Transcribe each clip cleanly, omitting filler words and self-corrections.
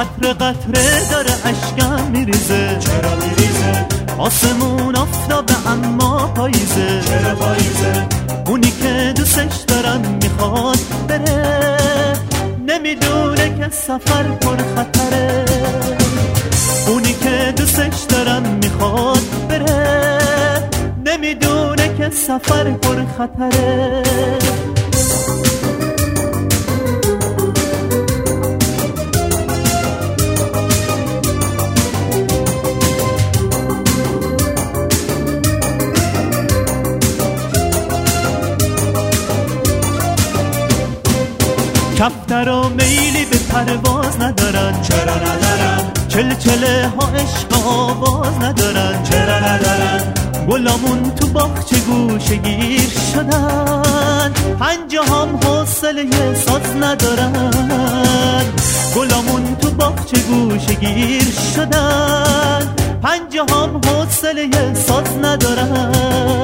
قطره قطره داره اشکم میریزه. چرا میریزه؟ آسمون آفتابه اما پاییزه. چرا پاییزه؟ اونی که دوستش دارم میخواد بره، نمیدونه که سفر پر خطره. اونی که دوستش دارم میخواد بره، نمیدونه که سفر پر خطره. کفتر و میلی به پرواز ندارن. چرا ندارن؟ چلچله ها عشق آواز ندارن. چرا ندارن؟ گلامون تو باغچه گوشه گیر شدن، پنجه هم حوصله ساز ندارن. گلامون تو باغچه گوشه گیر شدن، پنجه هم حوصله ساز ندارن.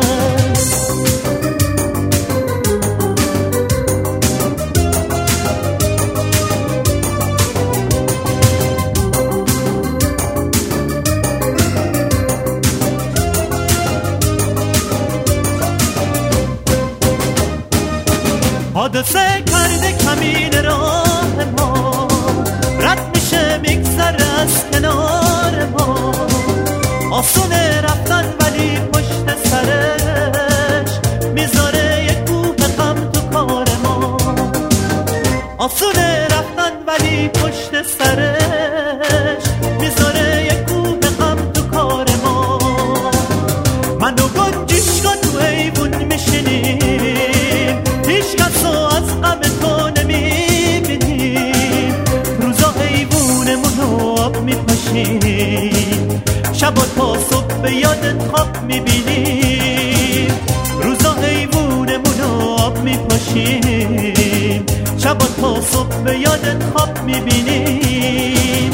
حادثه کرده کمین راه ما، رد میشه میگذره از کنار ما. آسونه رفتن ولی پشت سرش میذاره یک کوه غم تو کار ما. آسونه رفتن ولی پشت سرش میذاره یک کوه غم تو کار ما. من و گنجشکا تو ایوون میشینیم، هیچ کسو از غم تو نمیبینیم. روزا ایوونمونو آب میپاشیم، شبا تا صبح به یادت خواب میبینیم. روزا ایوونمونو آب میپاشیم، شبا تا صبح به یادت خواب میبینیم.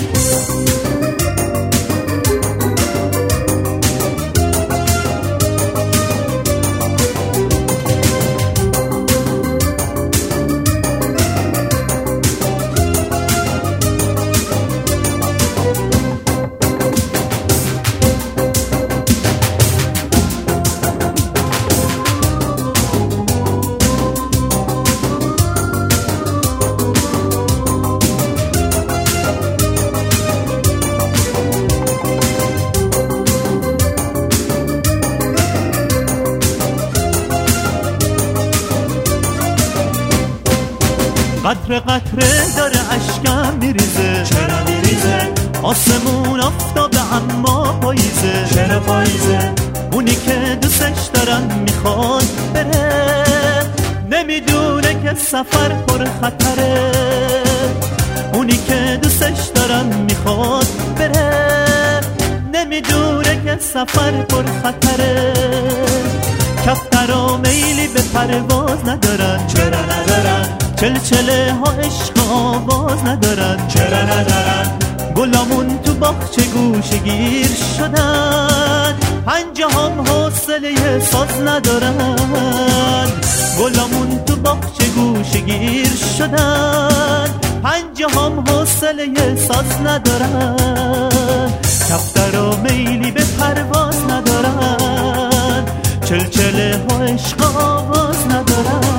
قطره قطره داره اشکم میریزه. چرا میریزه؟ آسمون آفتابه اما پاییزه. چرا پاییزه؟ اونی که دوستش دارم میخواد بره، نمیدونه که سفر پر خطره. اونی که دوستش دارم میخواد بره، نمیدونه که سفر پر خطره. کفتر و میلی به پرواز ندارن. چرا ندارن؟ چلچله ها عشق آواز ندارن. چرا ندارن؟ گلامون تو باغچه گوشه گیر شدن، پنجه هم حوصله ساز ندارن. گلامون تو باغچه گوشه گیر شدن، پنجه هم حوصله ساز ندارن. کفتر و میلی به پرواز ندارن، چلچله ها عشق آواز ندارن.